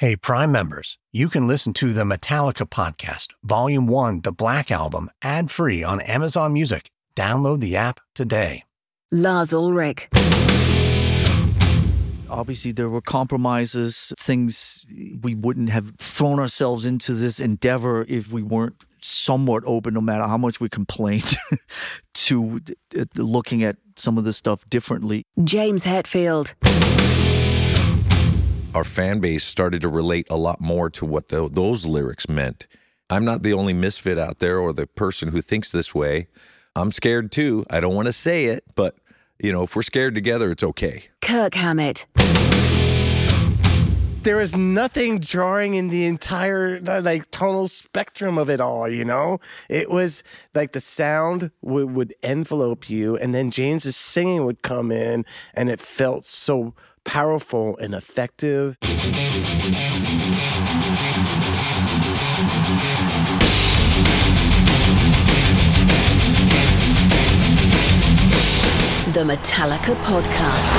Hey, Prime members, you can listen to the Metallica podcast, Volume 1, The Black Album, ad-free on Amazon Music. Download the app today. Lars Ulrich. Obviously, there were compromises, things we wouldn't have thrown ourselves into this endeavor if we weren't somewhat open, no matter how much we complained, to looking at some of this stuff differently. James Hetfield. Our fan base started to relate a lot more to what those lyrics meant. I'm not the only misfit out there or the person who thinks this way. I'm scared too. I don't want to say it, but, if we're scared together, it's okay. Kirk Hammett. There was nothing jarring in the entire tonal spectrum of it all, It was like the sound would envelope you, and then James's singing would come in, and it felt so powerful and effective. The Metallica Podcast.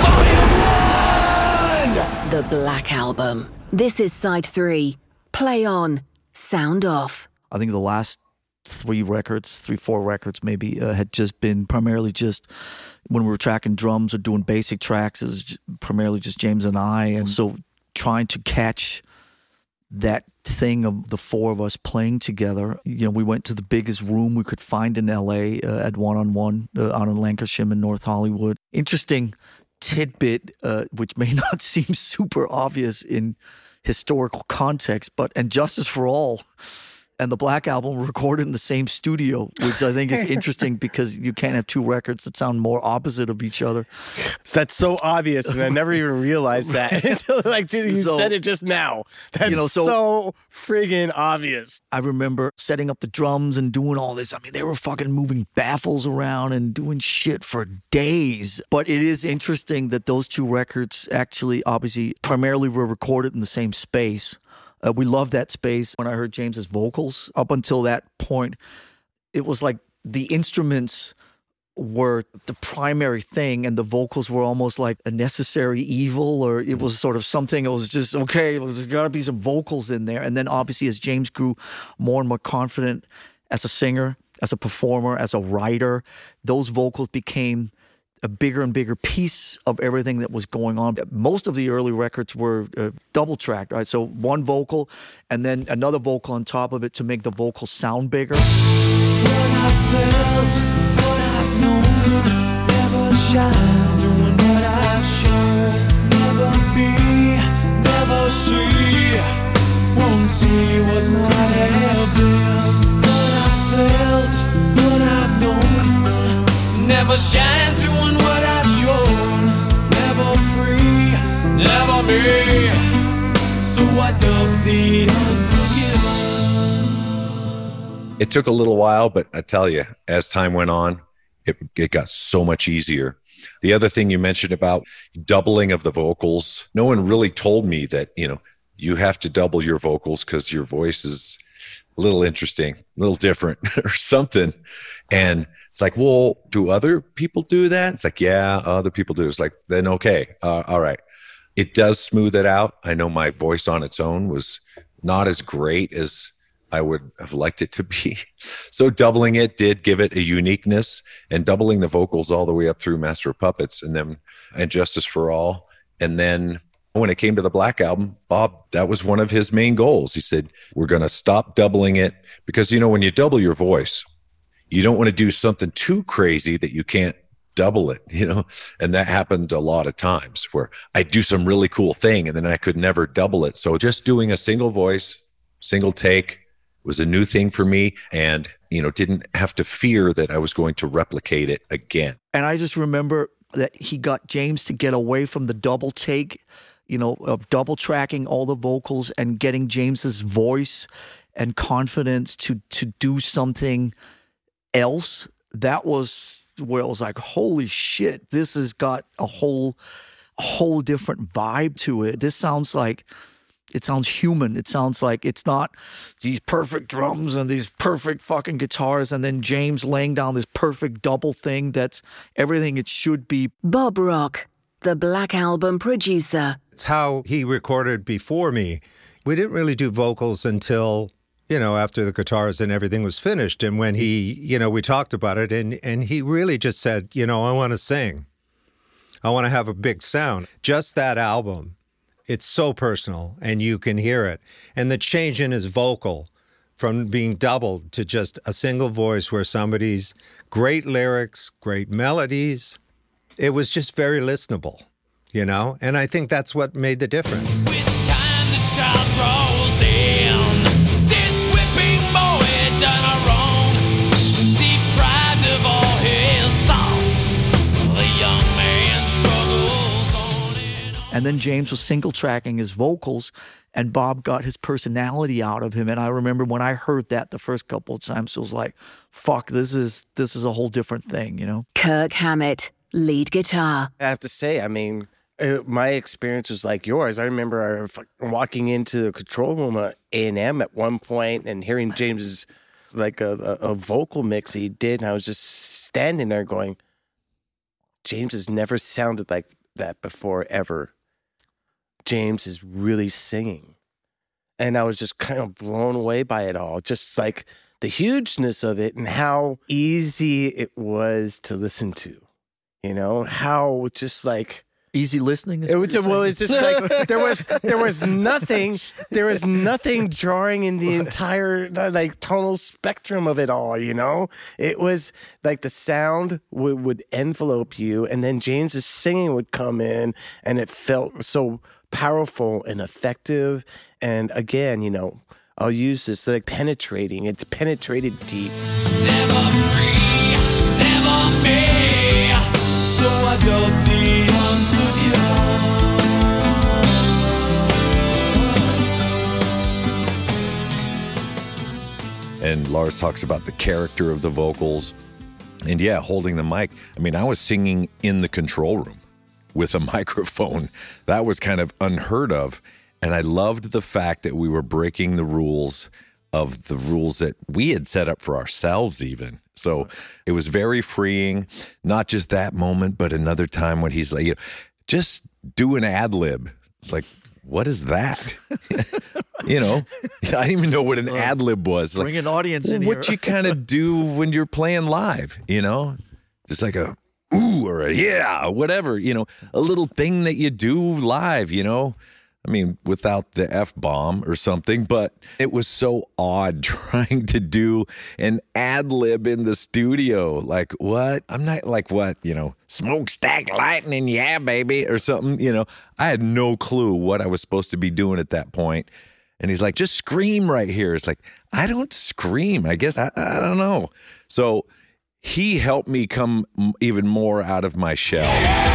The Black Album. This is Side 3. Play on, sound off. I think the last 4 records maybe, had just been primarily just when we were tracking drums or doing basic tracks, it was primarily just James and I. And so trying to catch that thing of the four of us playing together. We went to the biggest room we could find in LA at One-on-One out in Lancashire in North Hollywood. Interesting tidbit, which may not seem super obvious in historical context, and Justice for All and the Black Album were recorded in the same studio, which I think is interesting because you can't have two records that sound more opposite of each other. That's so obvious, and I never even realized that until you said it just now. That's so friggin' obvious. I remember setting up the drums and doing all this. I mean, they were fucking moving baffles around and doing shit for days. But it is interesting that those two records actually, obviously, primarily were recorded in the same space. We loved that space. When I heard James's vocals, up until that point, it was like the instruments were the primary thing and the vocals were almost like a necessary evil, or it was sort of something. It was just, okay, there's got to be some vocals in there. And then obviously as James grew more and more confident as a singer, as a performer, as a writer, those vocals became a bigger and bigger piece of everything that was going on. Most of the early records were double tracked, right? So one vocal and then another vocal on top of it to make the vocal sound bigger. What I felt, what I've known, never shine, doing what I've shown, never be, never see, won't see what might have been. What I felt, what I've known, never shine, doing what I've shown, never free, never me, so I dug the unforgiven. It took a little while, but I tell you, as time went on, it got so much easier. The other thing you mentioned about doubling of the vocals, no one really told me that, you have to double your vocals because your voice is a little interesting, a little different or something. And it's like, well, do other people do that? It's like, yeah, other people do. It's like, then okay, all right. It does smooth it out. I know my voice on its own was not as great as I would have liked it to be. So doubling it did give it a uniqueness, and doubling the vocals all the way up through Master of Puppets and Justice for All. And then when it came to the Black Album, Bob, that was one of his main goals. He said, we're going to stop doubling it because, when you double your voice, you don't want to do something too crazy that you can't double it, and that happened a lot of times where I do some really cool thing and then I could never double it. So just doing a single voice, single take was a new thing for me, and, didn't have to fear that I was going to replicate it again. And I just remember that he got James to get away from the double take, of double tracking all the vocals and getting James's voice and confidence to do something else. That was where I was like, holy shit, this has got a whole different vibe to it. It sounds human. It sounds like it's not these perfect drums and these perfect fucking guitars and then James laying down this perfect double thing that's everything it should be. Bob Rock, the Black Album producer. It's how he recorded before me. we didn't really do vocals until, after the guitars and everything was finished. And when he, we talked about it, and he really just said, I want to sing. I want to have a big sound. Just that album, it's so personal, and you can hear it. And the change in his vocal from being doubled to just a single voice where somebody's great lyrics, great melodies, it was just very listenable, And I think that's what made the difference. With time the child draws in, this whipping boy done a wrong, deprived of all his thoughts, the young man struggles on and on. And then James was single tracking his vocals, and Bob got his personality out of him. And I remember when I heard that the first couple of times, it was like, fuck, this is a whole different thing, Kirk Hammett, lead guitar. I have to say, my experience was like yours. I remember walking into the control room at A&M at one point and hearing James's like a vocal mix he did, and I was just standing there going, James has never sounded like that before, ever. James is really singing. And I was just kind of blown away by it all. Just like the hugeness of it and how easy it was to listen to. How just like easy listening. It was just like there was nothing jarring in the entire like tonal spectrum of it all. It was like the sound would envelope you, and then James's singing would come in, and it felt so powerful and effective. And again, I'll use this like penetrating. It's penetrated deep. Never free, never me. So I got the And Lars talks about the character of the vocals. And yeah, holding the mic. I was singing in the control room with a microphone. That was kind of unheard of. And I loved the fact that we were breaking the rules of the rules that we had set up for ourselves even. So it was very freeing, not just that moment, but another time when he's like, just do an ad lib. It's like, what is that? I didn't even know what an ad lib was. Bring an audience in what here. you kind of do when you're playing live, just like a ooh or a yeah, or whatever, a little thing that you do live, without the F-bomb or something, but it was so odd trying to do an ad lib in the studio. Like, what? I'm not like, what, smokestack lightning, yeah, baby, or something, I had no clue what I was supposed to be doing at that point. And he's like, just scream right here. It's like, I don't scream. I guess, I don't know. So he helped me come even more out of my shell.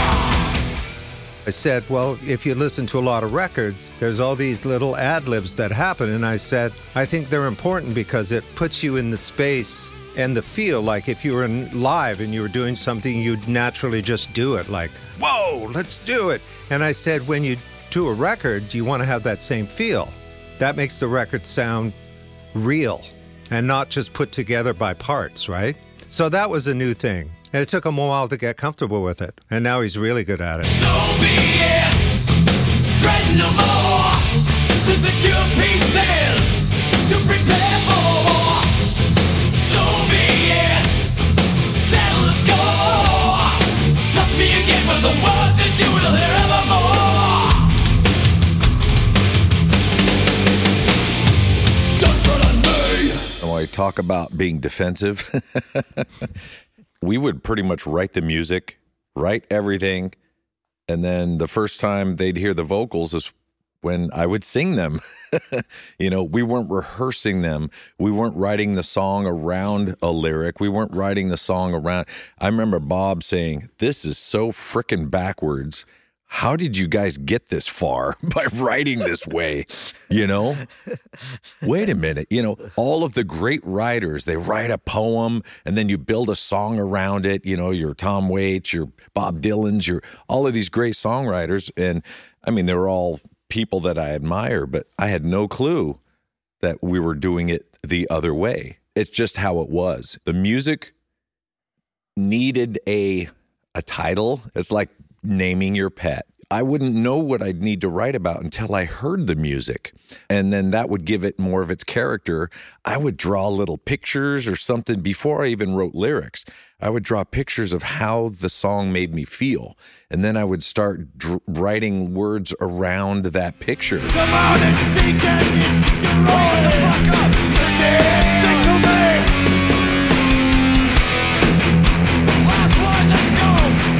I said, well, if you listen to a lot of records, there's all these little ad-libs that happen. And I said, I think they're important because it puts you in the space and the feel. Like if you were live and you were doing something, you'd naturally just do it. Like, whoa, let's do it. And I said, when you do a record, you want to have that same feel. That makes the record sound real and not just put together by parts, right? So that was a new thing. And it took him a while to get comfortable with it. And now he's really good at it. So be it. Fret no more. To secure pieces. To prepare for. So be it. Settle the score. Touch me again with the words that you will hear evermore. Don't tread on me. When I talk about being defensive, we would pretty much write the music, write everything, and then the first time they'd hear the vocals is when I would sing them. We weren't rehearsing them. We weren't writing the song around a lyric. We weren't writing the song around. I remember Bob saying, this is so frickin' backwards. How did you guys get this far by writing this way? Wait a minute. All of the great writers, they write a poem and then you build a song around it. Your Tom Waits, your Bob Dylan's, your all of these great songwriters. And they're all people that I admire, but I had no clue that we were doing it the other way. It's just how it was. The music needed a title. It's like naming your pet. I wouldn't know what I'd need to write about until I heard the music. And then that would give it more of its character. I would draw little pictures or something before I even wrote lyrics. I would draw pictures of how the song made me feel. And then I would start writing words around that picture. Come on and seek and destroy. Wake the fuck up. Sing to me. Last one, let's go.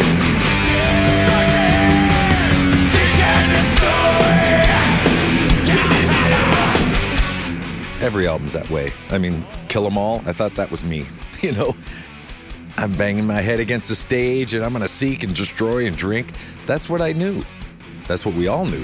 Every album's that way. I mean, Kill 'Em All, I thought that was me. You know, I'm banging my head against the stage and I'm going to seek and destroy and drink. That's what I knew. That's what we all knew.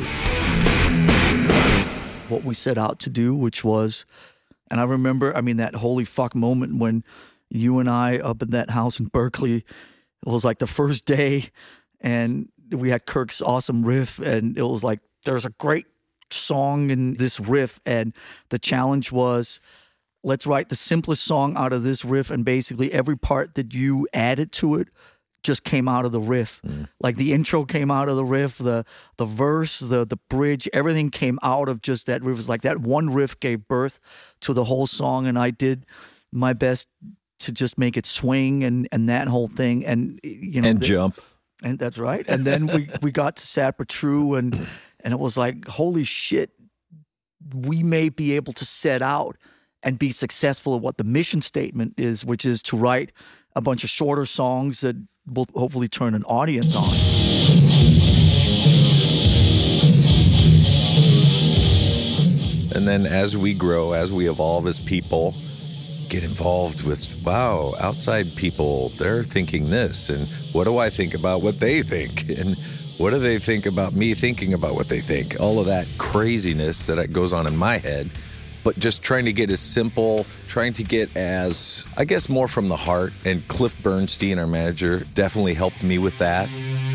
What we set out to do, which was, and I remember, I mean, that holy fuck moment when you and I up in that house in Berkeley, it was like the first day and we had Kirk's awesome riff and it was like, there's a great song in this riff, and the challenge was, let's write the simplest song out of this riff, and basically every part that you added to it just came out of the riff. Like the intro came out of the riff, the verse, the bridge, everything came out of just that riff. It was like that one riff gave birth to the whole song, and I did my best to just make it swing and that whole thing, and you know, and jump. And that's right. And then we got to Sad But True, and it was like, holy shit, we may be able to set out and be successful at what the mission statement is, which is to write a bunch of shorter songs that will hopefully turn an audience on. And then as we grow, as we evolve as people, get involved with, wow, outside people, they're thinking this, and what do I think about what they think, and what do they think about me thinking about what they think? All of that craziness that goes on in my head, but just trying to get as simple, trying to get as, I guess, more from the heart. And Cliff Bernstein, our manager, definitely helped me with that.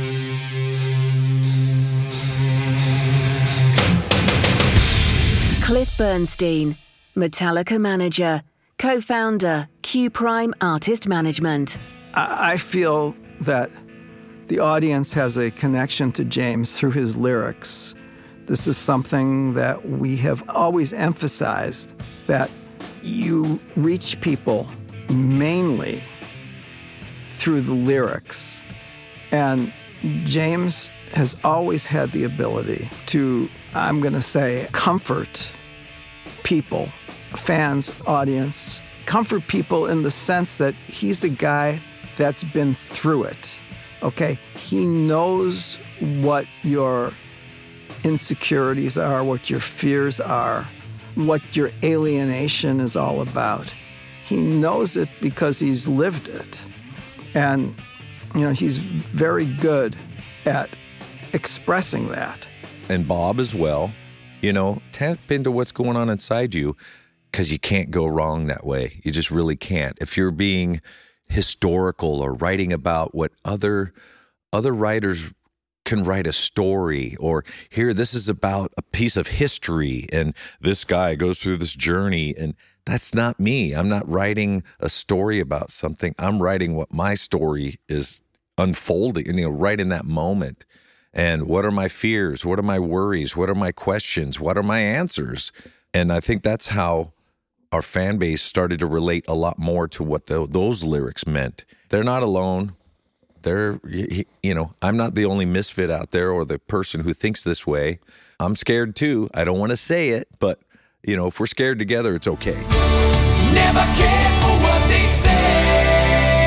Cliff Bernstein, Metallica manager, co-founder, Q Prime Artist Management. I feel that the audience has a connection to James through his lyrics. This is something that we have always emphasized, that you reach people mainly through the lyrics. And James has always had the ability to, I'm going to say, comfort people, fans, audience, comfort people in the sense that he's a guy that's been through it. Okay, he knows what your insecurities are, what your fears are, what your alienation is all about. He knows it because he's lived it. And, you know, he's very good at expressing that. And Bob as well. You know, tap into what's going on inside you, because you can't go wrong that way. You just really can't. If you're being historical or writing about what other writers can write a story, or here, this is about a piece of history and this guy goes through this journey, and that's not me. I'm not writing a story about something. I'm writing what my story is unfolding, you know, right in that moment. And what are my fears? What are my worries? What are my questions? What are my answers? And I think that's how our fan base started to relate a lot more to what those lyrics meant. They're not alone. They're, you know, I'm not the only misfit out there or the person who thinks this way. I'm scared too. I don't want to say it, but, you know, if we're scared together, it's okay. Never cared for what they say.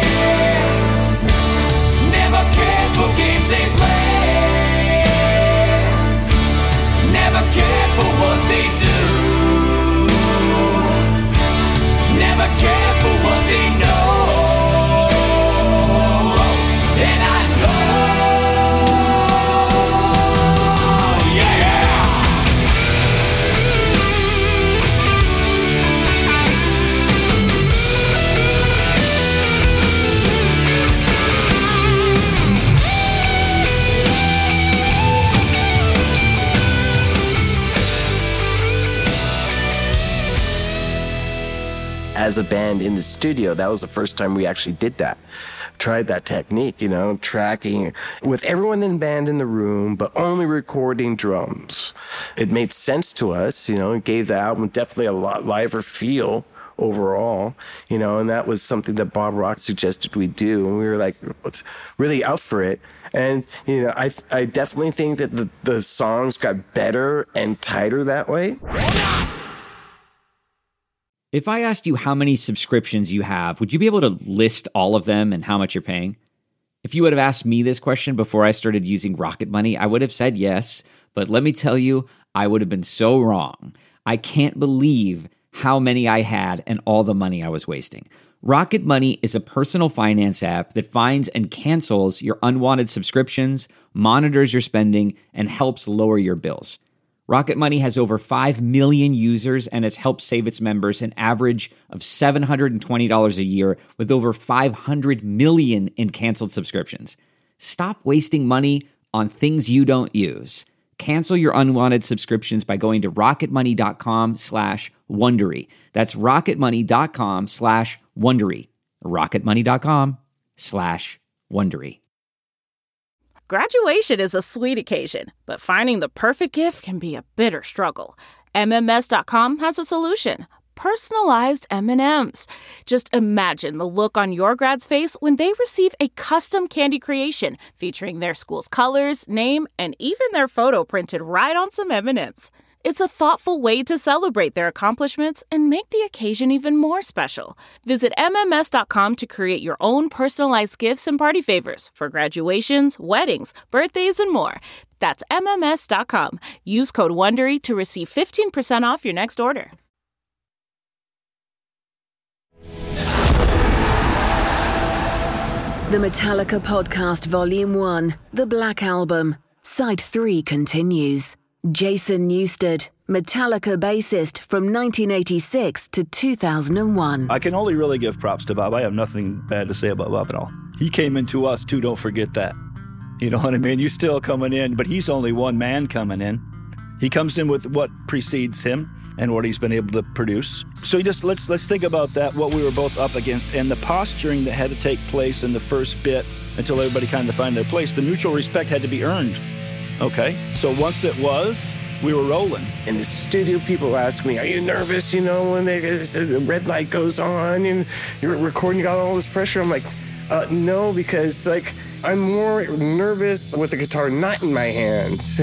Never cared for games they play. Never cared for what they do. Never cared for what they know. And I know, yeah. as a band in the studio. That was the first time we actually did that. Tried that technique, tracking with everyone in the band in the room, but only recording drums. It made sense to us, it gave the album definitely a lot liver feel overall, and that was something that Bob Rock suggested we do. And we were like really out for it. And, I definitely think that the songs got better and tighter that way. If I asked you how many subscriptions you have, would you be able to list all of them and how much you're paying? If you would have asked me this question before I started using Rocket Money, I would have said yes. But let me tell you, I would have been so wrong. I can't believe how many I had and all the money I was wasting. Rocket Money is a personal finance app that finds and cancels your unwanted subscriptions, monitors your spending, and helps lower your bills. Rocket Money has over 5 million users and has helped save its members an average of $720 a year with over 500 million in canceled subscriptions. Stop wasting money on things you don't use. Cancel your unwanted subscriptions by going to rocketmoney.com/Wondery. That's rocketmoney.com/Wondery. rocketmoney.com/Wondery. Graduation is a sweet occasion, but finding the perfect gift can be a bitter struggle. MMS.com has a solution. Personalized M&Ms. Just imagine the look on your grad's face when they receive a custom candy creation featuring their school's colors, name, and even their photo printed right on some M&Ms. It's a thoughtful way to celebrate their accomplishments and make the occasion even more special. Visit MMS.com to create your own personalized gifts and party favors for graduations, weddings, birthdays, and more. That's MMS.com. Use code WONDERY to receive 15% off your next order. The Metallica Podcast Volume 1, The Black Album, Side 3 continues. Jason Newsted, Metallica bassist from 1986 to 2001. I can only really give props to Bob. I have nothing bad to say about Bob at all. He came into us too, don't forget that. You know what I mean? You're still coming in, but he's only one man coming in. He comes in with what precedes him and what he's been able to produce. So let's think about that, what we were both up against, and the posturing that had to take place in the first bit until everybody kind of found their place. The mutual respect had to be earned. Okay, so once it was, we were rolling. In the studio, people ask me, are you nervous, when the red light goes on and you're recording, you got all this pressure? I'm like, no, because, I'm more nervous with the guitar not in my hands.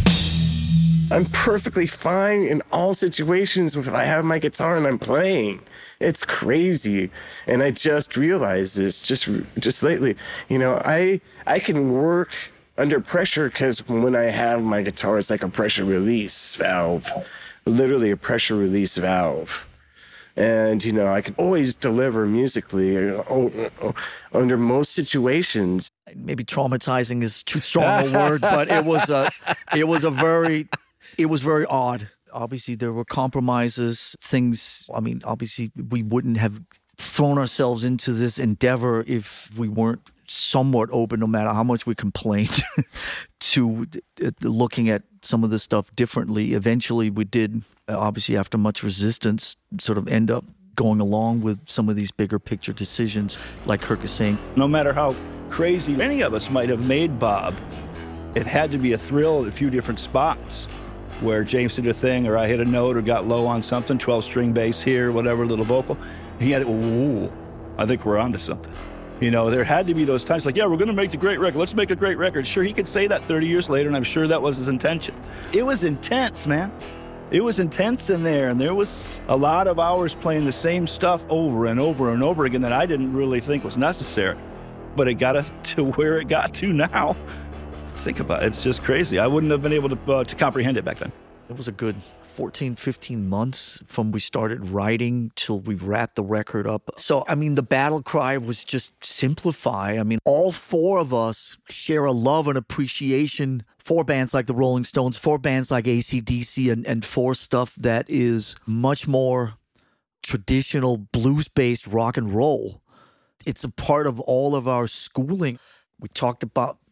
I'm perfectly fine in all situations if I have my guitar and I'm playing. It's crazy. And I just realized this just lately. I can work under pressure because when I have my guitar, it's like a pressure release valve, literally a pressure release valve. And, I can always deliver musically under most situations. Maybe traumatizing is too strong a word, but it was very odd. Obviously, there were compromises, things. Obviously, we wouldn't have thrown ourselves into this endeavor if we weren't somewhat open, no matter how much we complained, to looking at some of this stuff differently. Eventually, we did, obviously, after much resistance, sort of end up going along with some of these bigger picture decisions, like Kirk is saying. No matter how crazy any of us might have made Bob, it had to be a thrill at a few different spots where James did a thing, or I hit a note, or got low on something, 12-string bass here, whatever, little vocal. He had, ooh, I think we're onto something. There had to be those times we're going to make the great record. Let's make a great record. Sure, he could say that 30 years later, and I'm sure that was his intention. It was intense, man. It was intense in there, and there was a lot of hours playing the same stuff over and over and over again that I didn't really think was necessary. But it got us to where it got to now. Think about it. It's just crazy. I wouldn't have been able to comprehend it back then. It was a good 14, 15 months from we started writing till we wrapped the record up. So, the battle cry was just simplify. All four of us share a love and appreciation for bands like the Rolling Stones, for bands like AC/DC, and for stuff that is much more traditional blues-based rock and roll. It's a part of all of our schooling. We talked about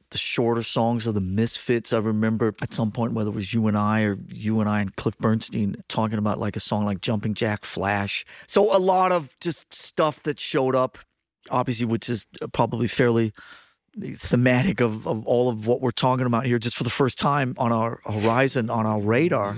the shorter songs of the Misfits. I remember at some point, whether it was you and I and Cliff Bernstein talking about like a song like Jumping Jack Flash. So a lot of just stuff that showed up, obviously, which is probably fairly thematic of all of what we're talking about here, just for the first time on our horizon, on our radar.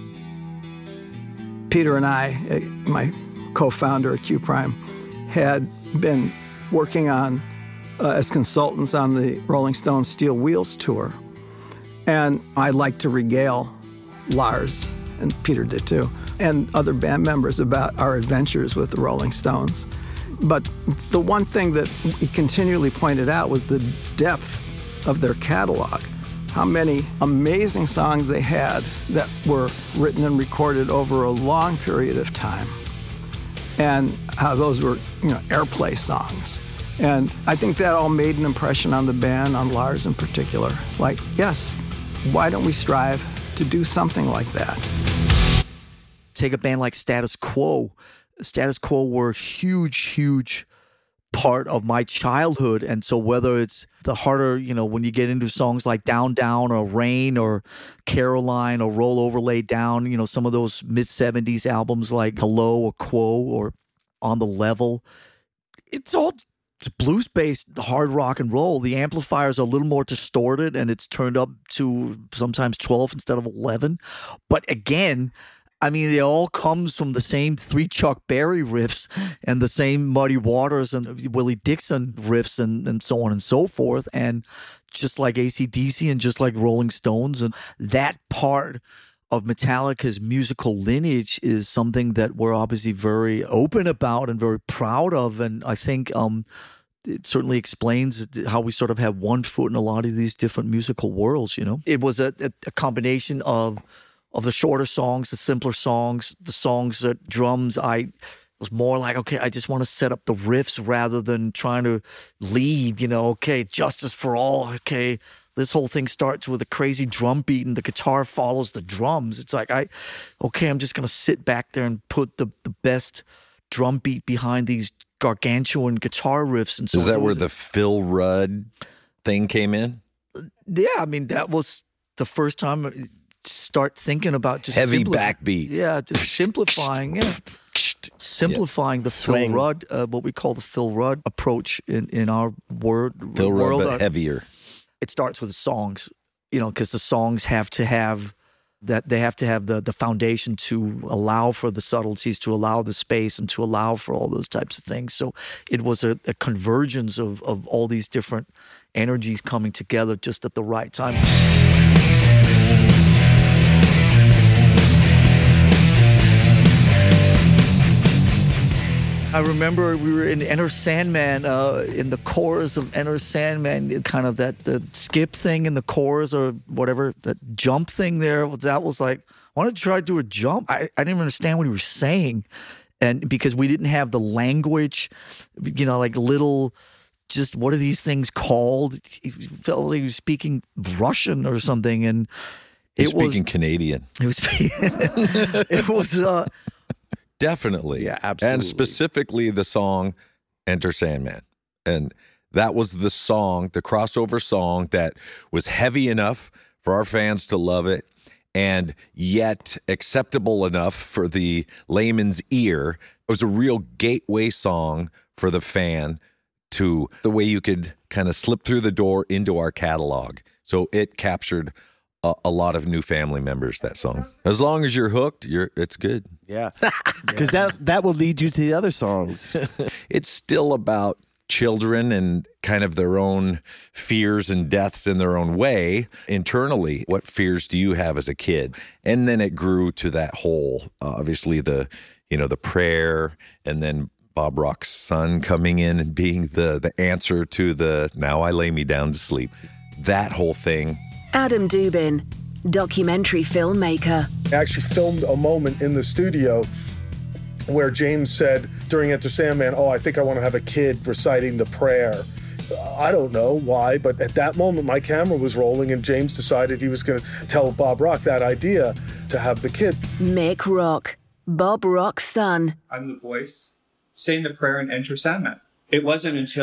Peter and I, my co-founder at Q Prime, had been working on as consultants on the Rolling Stones Steel Wheels tour. And I like to regale Lars, and Peter did too, and other band members about our adventures with the Rolling Stones. But the one thing that he continually pointed out was the depth of their catalog. How many amazing songs they had that were written and recorded over a long period of time. And how those were, airplay songs. And I think that all made an impression on the band, on Lars in particular. Like, yes, why don't we strive to do something like that? Take a band like Status Quo. Status Quo were a huge part of my childhood. And so whether it's the harder, when you get into songs like Down Down or Rain or Caroline or Roll Over Lay Down, some of those mid-70s albums like Hello or Quo or On the Level, it's all blues-based hard rock and roll. The amplifiers are a little more distorted and it's turned up to sometimes 12 instead of 11. But again, it all comes from the same three Chuck Berry riffs and the same Muddy Waters and Willie Dixon riffs and so on and so forth. And just like AC/DC and just like Rolling Stones, and that part of Metallica's musical lineage is something that we're obviously very open about and very proud of. And I think it certainly explains how we sort of have one foot in a lot of these different musical worlds, It was a combination of the shorter songs, the simpler songs, the songs that drums, I was more like, okay, I just want to set up the riffs rather than trying to lead, okay, Justice for All, okay, this whole thing starts with a crazy drum beat and the guitar follows the drums. It's like, I'm just going to sit back there and put the best drum beat behind these gargantuan guitar riffs. And so is that where the Phil Rudd thing came in? Yeah, that was the first time start thinking about just heavy backbeat. Yeah, just simplifying. Yeah, simplifying the Swing. Phil Rudd, what we call the Phil Rudd approach in our world. Phil Rudd, but heavier. It starts with the songs, because the songs have to have that. They have to have the foundation to allow for the subtleties, to allow the space, and to allow for all those types of things. So it was a convergence of all these different energies coming together just at the right time. I remember we were in Enter Sandman, in the chorus of Enter Sandman, kind of the skip thing in the chorus or whatever, that jump thing there. That was like, I wanted to try to do a jump. I didn't even understand what he was saying. And because we didn't have the language, like little, just what are these things called? He felt like he was speaking Russian or something. And He's speaking Canadian. It was, it was, definitely. Yeah, absolutely. And specifically the song Enter Sandman. And that was the song, the crossover song that was heavy enough for our fans to love it and yet acceptable enough for the layman's ear. It was a real gateway song for the fan to the way you could kind of slip through the door into our catalog. So it captured a lot of new family members, that song. As long as you're hooked, it's good. Yeah. Because that will lead you to the other songs. It's still about children and kind of their own fears and deaths in their own way internally. What fears do you have as a kid? And then it grew to that whole, obviously the prayer, and then Bob Rock's son coming in and being the answer to the now I lay me down to sleep. That whole thing. Adam Dubin, documentary filmmaker. I actually filmed a moment in the studio where James said during Enter Sandman, I think I want to have a kid reciting the prayer. I don't know why, but at that moment my camera was rolling and James decided he was going to tell Bob Rock that idea to have the kid. Mick Rock, Bob Rock's son. I'm the voice saying the prayer in Enter Sandman. It wasn't until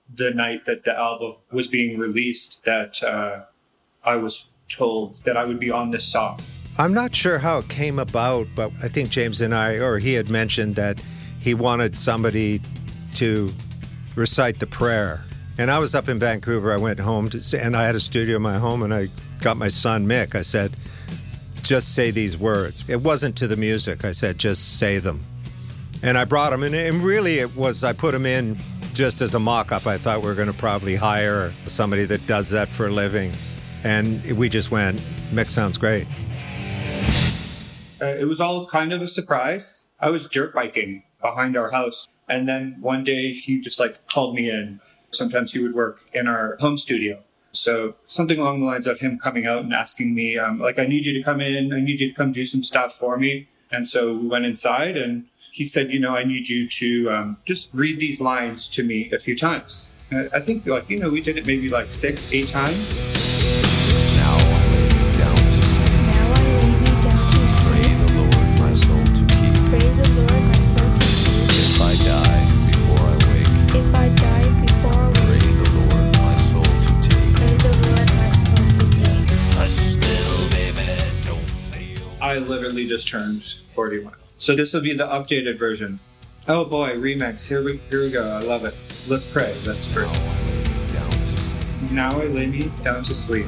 the night that the album was being released that I was told that I would be on this song. I'm not sure how it came about, but I think James and I, or he had mentioned that he wanted somebody to recite the prayer. And I was up in Vancouver. I went home and I had a studio in my home, and I got my son Mick. I said, just say these words. It wasn't to the music. I said, just say them. And I brought him in, and really it was, I put him in just as a mock-up. I thought we were going to probably hire somebody that does that for a living. And we just went, Mick sounds great. It was all kind of a surprise. I was dirt biking behind our house. And then one day he just called me in. Sometimes he would work in our home studio. So something along the lines of him coming out and asking me, I need you to come in. I need you to come do some stuff for me. And so we went inside and he said, I need you to just read these lines to me a few times. I think, we did it maybe 6-8 times. Now I lay me down to sleep. Now I lay me down to sleep. Pray the Lord my soul to keep. Pray the Lord my soul to keep. If I die before I wake. If I die before I wake. Pray the Lord my soul to take. Pray the Lord my soul to take. Hush still, baby, don't feel. I literally just turned 41. So this will be the updated version. Oh boy, remix. Here we go. I love it. Let's pray. Let's pray. Now I lay me down to sleep.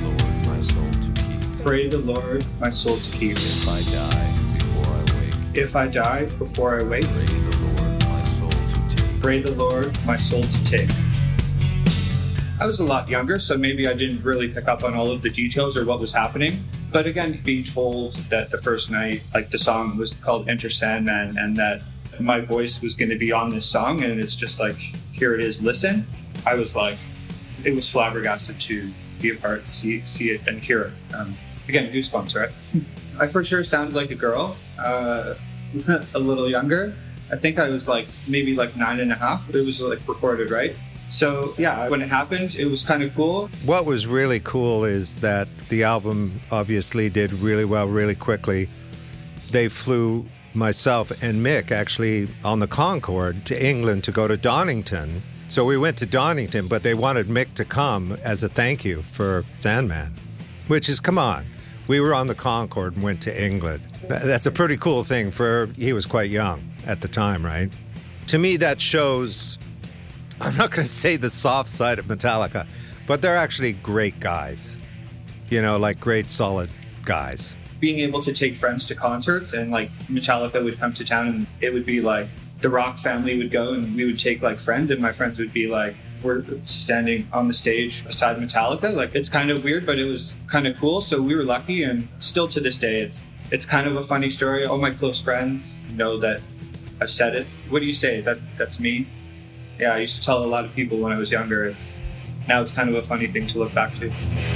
Pray the Lord my soul to keep. If I die before I wake. If I die before I wake. Pray the Lord my soul to take. Pray the Lord my soul to take. I was a lot younger, so maybe I didn't really pick up on all of the details or what was happening. But again, being told that the first night, the song was called Enter Sandman, and that my voice was going to be on this song, and it's just here it is, listen. I was it was flabbergasted to be a part, see it, and hear it. Again, goosebumps, right? I for sure sounded like a girl, a little younger. I think I was maybe 9.5. It was recorded, right? So yeah, when it happened, it was kind of cool. What was really cool is that the album obviously did really well, really quickly. They flew myself and Mick actually on the Concorde to England to go to Donington. So we went to Donington, but they wanted Mick to come as a thank you for Sandman, which is, come on. We were on the Concorde and went to England. That's a pretty cool thing he was quite young at the time, right? To me, that shows, I'm not going to say the soft side of Metallica, but they're actually great guys, great solid guys. Being able to take friends to concerts, and Metallica would come to town, and it would be the Rock family would go, and we would take friends, and my friends would be we're standing on the stage beside Metallica. It's kind of weird, but it was kind of cool. So we were lucky, and still to this day, it's kind of a funny story. All my close friends know that I've said it. What do you say? That's me? Yeah, I used to tell a lot of people when I was younger. Now it's kind of a funny thing to look back to.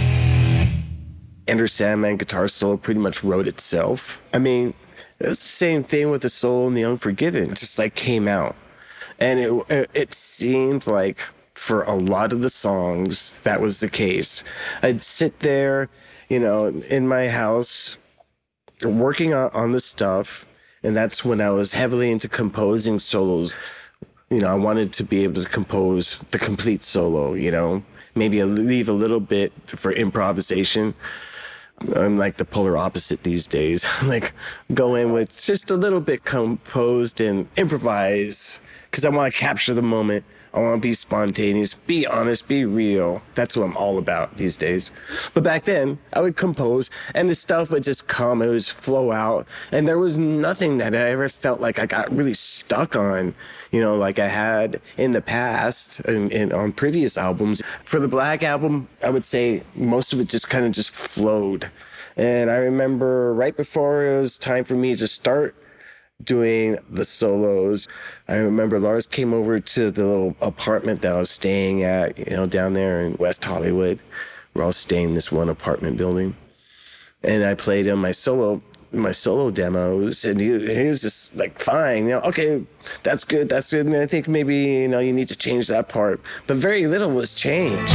Enter Sandman guitar solo pretty much wrote itself. I mean, it's the same thing with the solo in The Unforgiven. It just came out. And it seemed like for a lot of the songs, that was the case. I'd sit there, in my house, working on the stuff, and that's when I was heavily into composing solos. I wanted to be able to compose the complete solo, maybe leave a little bit for improvisation. I'm the polar opposite these days. Go in with just a little bit composed and improvise, because I want to capture the moment. I want to be spontaneous, be honest, be real. That's what I'm all about these days. But back then, I would compose, and the stuff would just come, it would just flow out. And there was nothing that I ever felt like I got really stuck on, like I had in the past and on previous albums. For the Black Album, I would say most of it just kind of just flowed. And I remember right before it was time for me to start doing the solos, I remember Lars came over to the little apartment that I was staying at, down there in West Hollywood. We're all staying in this one apartment building. And I played him my solo demos, and he was just fine, okay, that's good. And I think maybe, you need to change that part. But very little was changed.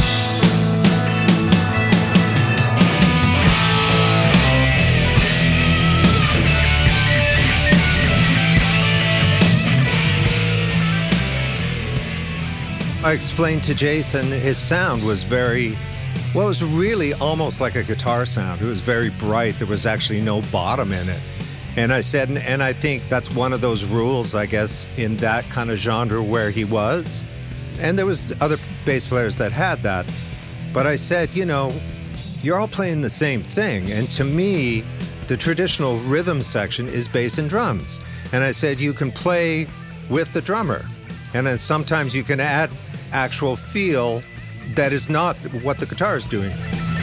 I explained to Jason his sound was very, well, it was really almost like a guitar sound. It was very bright. There was actually no bottom in it. And I said, and I think that's one of those rules, I guess, in that kind of genre where he was. And there was other bass players that had that. But I said, you know, you're all playing the same thing. And to me, the traditional rhythm section is bass and drums. And I said, you can play with the drummer. And then sometimes you can add actual feel that is not what the guitar is doing.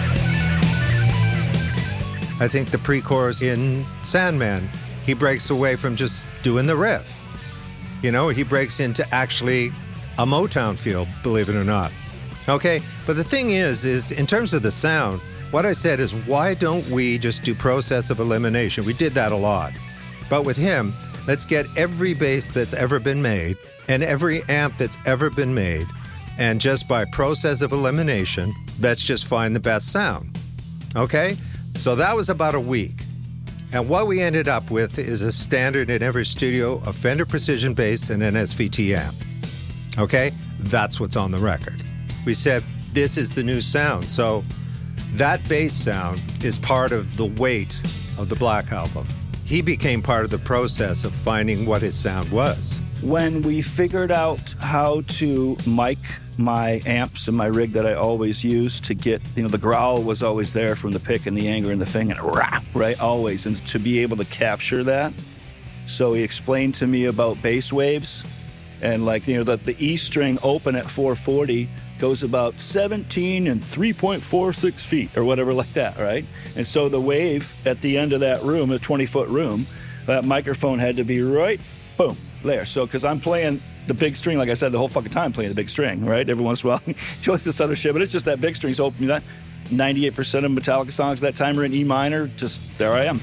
I think the pre-chorus in Sandman, he breaks away from just doing the riff. You know, he breaks into actually a Motown feel, believe it or not. Okay, but the thing is in terms of the sound, what I said is, why don't we just do process of elimination? We did that a lot. But with him, let's get every bass that's ever been made and every amp that's ever been made, and just by process of elimination, let's just find the best sound. Okay? So that was about a week. And what we ended up with is a standard in every studio, a Fender Precision bass and an SVT amp. Okay? That's what's on the record. We said, this is the new sound. So that bass sound is part of the weight of the Black Album. He became part of the process of finding what his sound was. When we figured out how to mic my amps and my rig that I always use to get, you know, the growl was always there from the pick and the anger and the thing, and rah, right, always, and to be able to capture that. So he explained to me about bass waves, and like, you know, that the E string open at 440 goes about 17 and 3.46 feet or whatever like that, right? And so the wave at the end of that room, a 20-foot room, that microphone had to be right, boom, there. So, because I'm playing the big string, like I said, the whole fucking time playing the big string, right? Every once in a while, you like this other shit, but it's just that big string. So open that. 98% of Metallica songs that time are in E minor. Just there I am.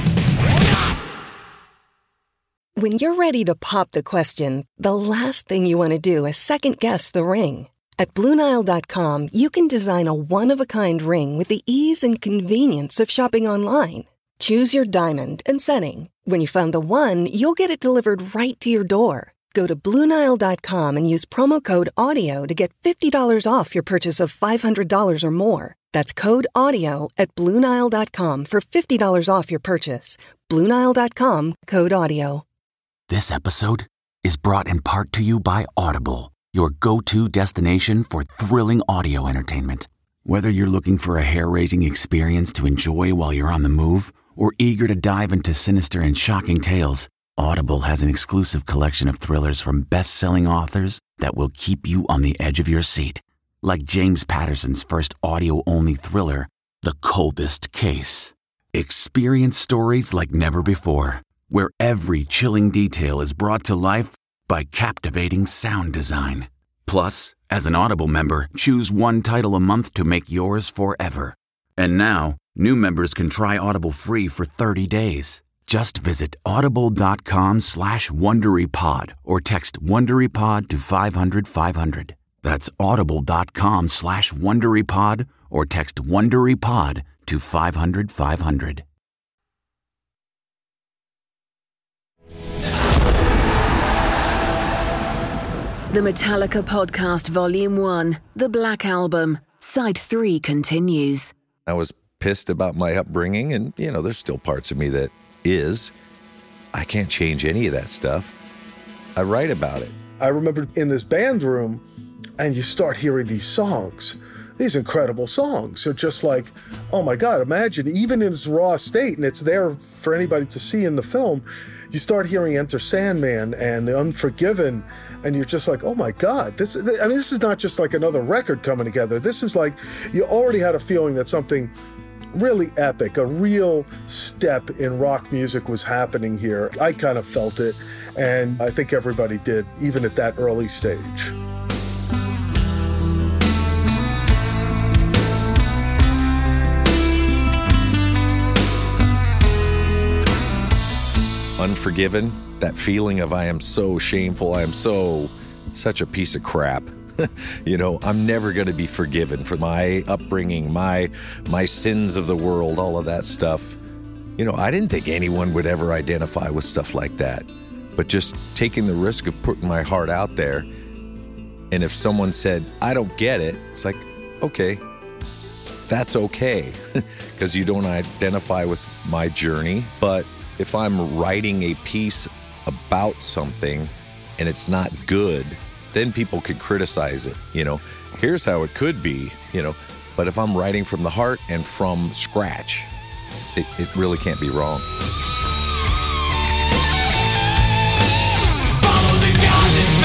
When you're ready to pop the question, the last thing you want to do is second guess the ring. At BlueNile.com, you can design a one-of-a-kind ring with the ease and convenience of shopping online. Choose your diamond and setting. When you find the one, you'll get it delivered right to your door. Go to BlueNile.com and use promo code AUDIO to get $50 off your purchase of $500 or more. That's code AUDIO at BlueNile.com for $50 off your purchase. BlueNile.com, code AUDIO. This episode is brought in part to you by Audible, your go-to destination for thrilling audio entertainment. Whether you're looking for a hair-raising experience to enjoy while you're on the move, or eager to dive into sinister and shocking tales, Audible has an exclusive collection of thrillers from best-selling authors that will keep you on the edge of your seat. Like James Patterson's first audio-only thriller, The Coldest Case. Experience stories like never before, where every chilling detail is brought to life by captivating sound design. Plus, as an Audible member, choose one title a month to make yours forever. And now, new members can try Audible free for 30 days. Just visit audible.com/WonderyPod or text WonderyPod to 500-500. That's audible.com/WonderyPod or text WonderyPod to 500-500. The Metallica Podcast Volume 1, The Black Album, Side 3 continues. I was pissed about my upbringing, and, you know, there's still parts of me that is. I can't change any of that stuff. I write about it. I remember in this band room, and you start hearing these songs, these incredible songs. So just like, oh my God, imagine, even in its raw state, and it's there for anybody to see in the film, you start hearing Enter Sandman and The Unforgiven, and you're just like, oh my God, this is not just like another record coming together. This is like, you already had a feeling that something really epic, a real step in rock music was happening here. I kind of felt it, and I think everybody did, even at that early stage. Unforgiven, that feeling of I am so shameful, I am such a piece of crap. You know, I'm never going to be forgiven for my upbringing, my sins of the world, all of that stuff. You know, I didn't think anyone would ever identify with stuff like that. But just taking the risk of putting my heart out there, And if someone said, I don't get it, it's like, okay, that's okay, because you don't identify with my journey. But if I'm writing a piece about something and it's not good, then people can criticize it. Here's how it could be, but if I'm writing from the heart and from scratch, it really can't be wrong. Follow the God that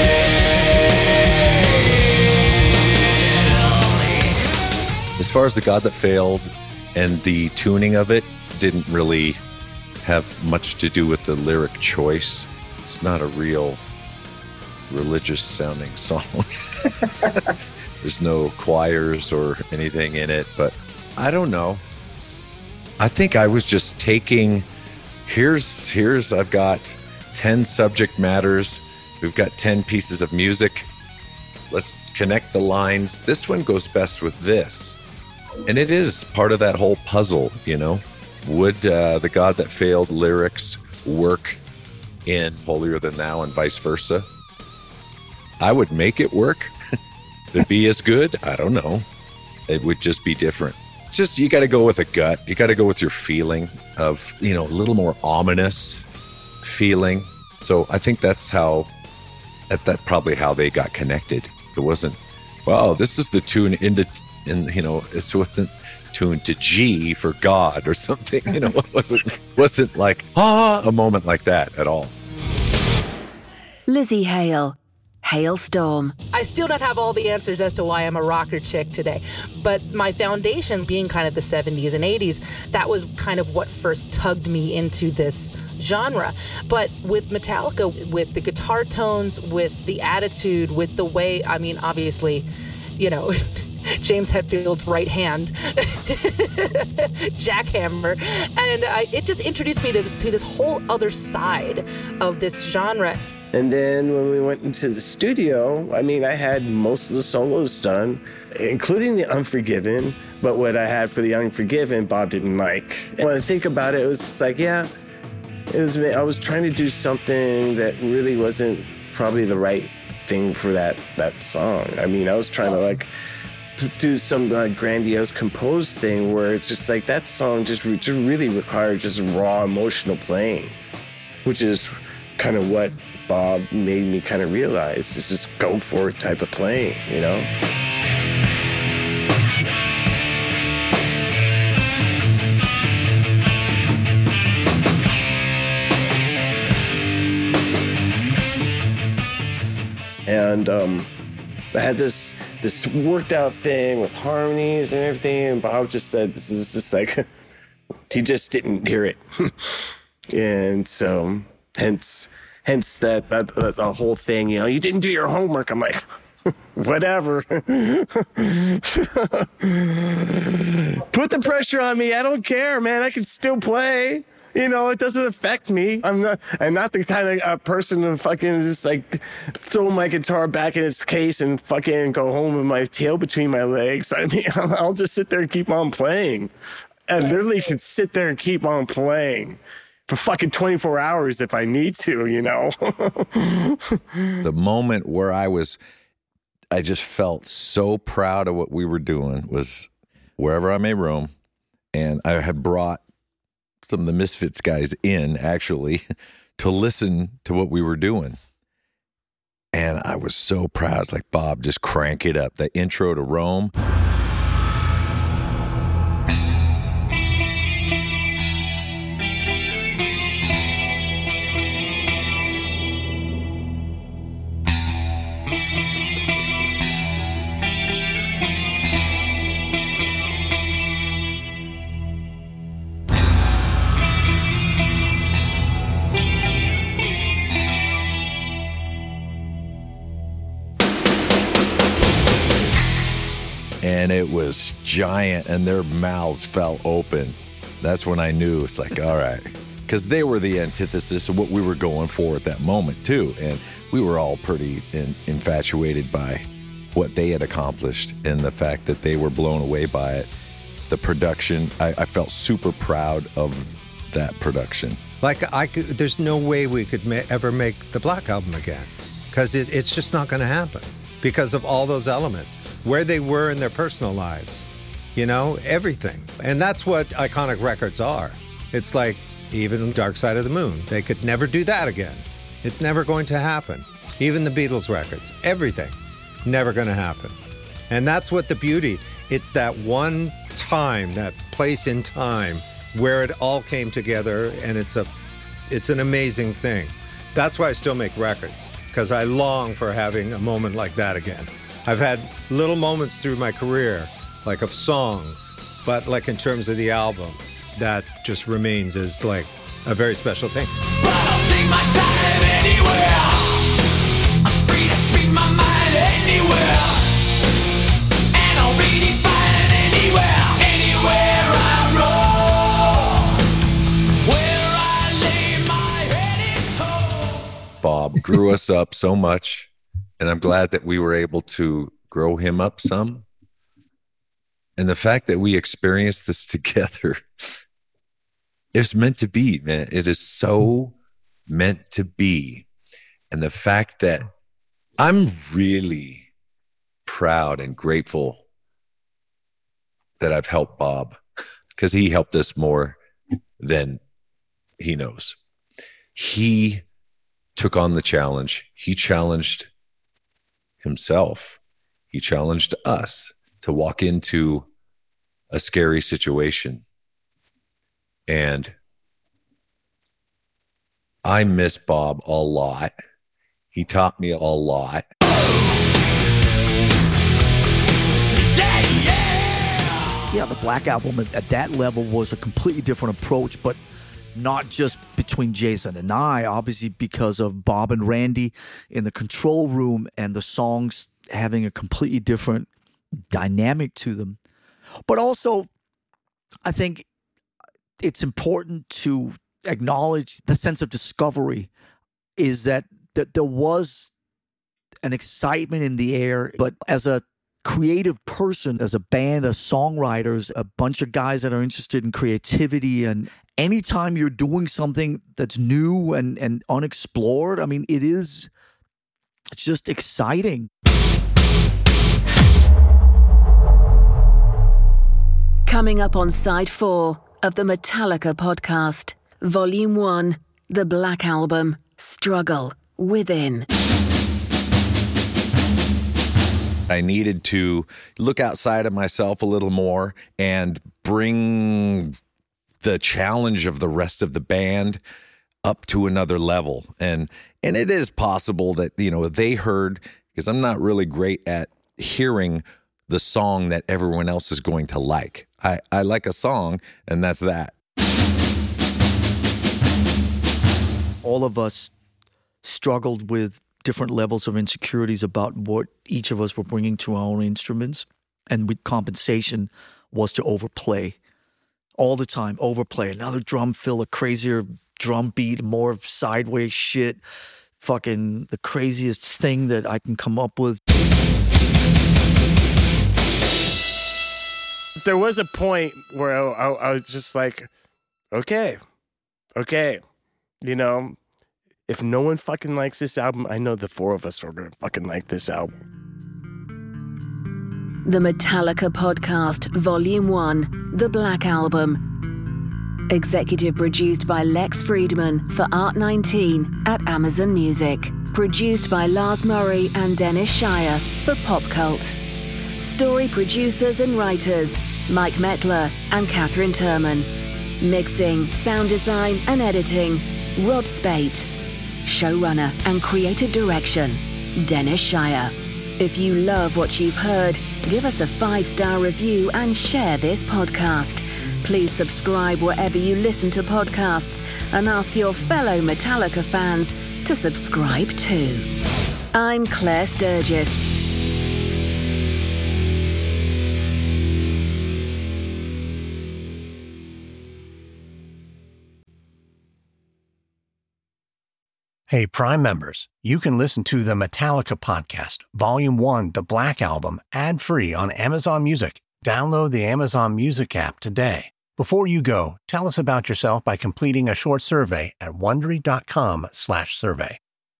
failed. As far as the God that failed and the tuning of it didn't really have much to do with the lyric choice. It's not a real religious sounding song. There's no choirs or anything in it, but I don't know. I think I was just taking, here's I've got 10 subject matters. We've got 10 pieces of music. Let's connect the lines. This one goes best with this. And it is part of that whole puzzle, Would the God that failed lyrics work in Holier Than Thou and vice versa? I would make it work. Would it be as good? I don't know. It would just be different. It's just, you got to go with a gut. You got to go with your feeling of, a little more ominous feeling. So I think that's probably how they got connected. It wasn't, wow, this is the tune it's with the tune to G for God or something. It wasn't like, a moment like that at all. Lizzie Hale, Hailstorm. I still don't have all the answers as to why I'm a rocker chick today, but my foundation being kind of the 70s and 80s, that was kind of what first tugged me into this genre. But with Metallica, with the guitar tones, with the attitude, with the way, obviously, James Hetfield's right hand, jackhammer, and it just introduced me to this whole other side of this genre. And then when we went into the studio, I had most of the solos done, including the Unforgiven, but what I had for the Unforgiven, Bob didn't like. And when I think about it, it was just like, I was trying to do something that really wasn't probably the right thing for that song. I was trying to do some grandiose composed thing where it's just like that song just really required just raw emotional playing, which is kind of what Bob made me kind of realize is just go for it type of playing, And I had this worked out thing with harmonies and everything, and Bob just said this is just like he just didn't hear it. And so hence that the whole thing, you didn't do your homework. I'm like, whatever. Put the pressure on me. I don't care, man. I can still play. It doesn't affect me. I'm not the kind of person who fucking just throw my guitar back in its case and fucking go home with my tail between my legs. I'll just sit there and keep on playing. I literally can sit there and keep on playing for fucking 24 hours if I need to, The moment where I just felt so proud of what we were doing was wherever I made room, and I had brought some of the Misfits guys in actually to listen to what we were doing. And I was so proud. It's like, Bob, just crank it up. The intro to Rome. And it was giant, and their mouths fell open. That's when I knew it's like, all right. Because they were the antithesis of what we were going for at that moment, too. And we were all pretty infatuated by what they had accomplished and the fact that they were blown away by it. The production, I felt super proud of that production. There's no way we could ever make the Black Album again, because it's just not going to happen. because of all those elements, where they were in their personal lives, you know, everything. And that's what iconic records are. It's like even Dark Side of the Moon. They could never do that again. It's never going to happen. Even the Beatles records, everything, never going to happen. And that's what the beauty, it's that one time, that place in time where it all came together, and it's an amazing thing. That's why I still make records, because I long for having a moment like that again. I've had little moments through my career, like of songs, but like in terms of the album, that just remains as like a very special thing. But I'll take my time anywhere. I'm free to speak my mind anywhere. And I'll be fine anywhere, anywhere I roam. Where I lay my head is home. Bob grew us up so much, and I'm glad that we were able to grow him up some. And the fact that we experienced this together, it's meant to be, man. It is so meant to be. And the fact that I'm really proud and grateful that I've helped Bob, because he helped us more than he knows. He took on the challenge. He challenged himself. He challenged us to walk into a scary situation. And I miss Bob a lot. He taught me a lot. Yeah, the Black Album at that level was a completely different approach, but not just between Jason and I, obviously because of Bob and Randy in the control room and the songs having a completely different dynamic to them. But also, I think it's important to acknowledge the sense of discovery is that there was an excitement in the air, but as a creative person, as a band of songwriters, a bunch of guys that are interested in creativity, and anytime you're doing something that's new and unexplored, I mean, it's just exciting. Coming up on Side 4 of the Metallica podcast, Volume 1, The Black Album, Struggle Within. I needed to look outside of myself a little more and bring the challenge of the rest of the band up to another level. And it is possible that, you know, they heard, because I'm not really great at hearing the song that everyone else is going to like. I like a song, and that's that. All of us struggled with different levels of insecurities about what each of us were bringing to our own instruments. And with compensation was to overplay. All the time, overplay. Another drum fill, a crazier drum beat, more sideways shit. Fucking the craziest thing that I can come up with. There was a point where I was just like, okay. You know, if no one fucking likes this album, I know the four of us are going to fucking like this album. The Metallica Podcast, Volume 1, The Black Album. Executive produced by Lex Friedman for Art19 at Amazon Music. Produced by Lars Murray and Dennis Shire for Pop Cult. Story producers and writers, Mike Mettler and Catherine Turman. Mixing, sound design and editing, Rob Spate. Showrunner and creative direction, Dennis Shire. If you love what you've heard, give us a 5-star review and share this podcast. Please subscribe wherever you listen to podcasts and ask your fellow Metallica fans to subscribe too. I'm Claire Sturgis. Hey, Prime members, you can listen to the Metallica podcast, Volume 1, The Black Album, ad-free on Amazon Music. Download the Amazon Music app today. Before you go, tell us about yourself by completing a short survey at Wondery.com/survey.